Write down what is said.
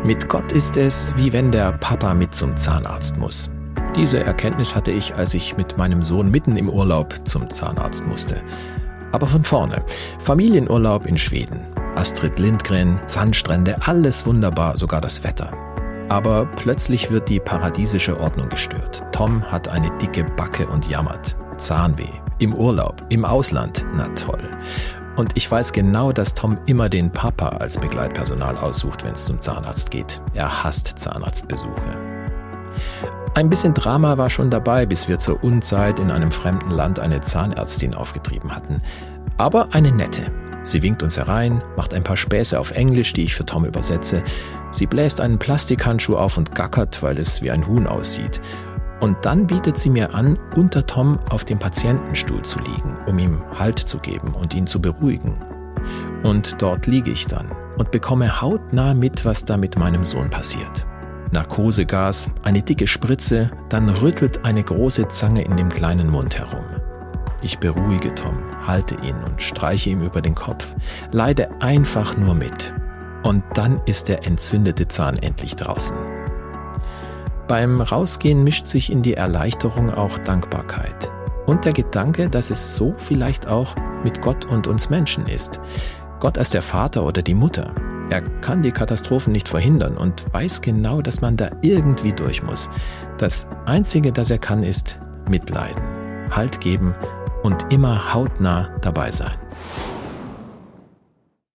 Mit Gott ist es, wie wenn der Papa mit zum Zahnarzt muss. Diese Erkenntnis hatte ich, als ich mit meinem Sohn mitten im Urlaub zum Zahnarzt musste. Aber von vorne. Familienurlaub in Schweden. Astrid Lindgren, Sandstrände, alles wunderbar, sogar das Wetter. Aber plötzlich wird die paradiesische Ordnung gestört. Tom hat eine dicke Backe und jammert. Zahnweh. Im Urlaub, im Ausland. Na toll. Und ich weiß genau, dass Tom immer den Papa als Begleitpersonal aussucht, wenn es zum Zahnarzt geht. Er hasst Zahnarztbesuche. Ein bisschen Drama war schon dabei, bis wir zur Unzeit in einem fremden Land eine Zahnärztin aufgetrieben hatten. Aber eine nette. Sie winkt uns herein, macht ein paar Späße auf Englisch, die ich für Tom übersetze. Sie bläst einen Plastikhandschuh auf und gackert, weil es wie ein Huhn aussieht. Und dann bietet sie mir an, unter Tom auf dem Patientenstuhl zu liegen, um ihm Halt zu geben und ihn zu beruhigen. Und dort liege ich dann und bekomme hautnah mit, was da mit meinem Sohn passiert. Narkosegas, eine dicke Spritze, dann rüttelt eine große Zange in dem kleinen Mund herum. Ich beruhige Tom, halte ihn und streiche ihm über den Kopf, leide einfach nur mit. Und dann ist der entzündete Zahn endlich draußen. Beim Rausgehen mischt sich in die Erleichterung auch Dankbarkeit. Und der Gedanke, dass es so vielleicht auch mit Gott und uns Menschen ist. Gott als der Vater oder die Mutter. Er kann die Katastrophen nicht verhindern und weiß genau, dass man da irgendwie durch muss. Das Einzige, das er kann, ist mitleiden, Halt geben und immer hautnah dabei sein.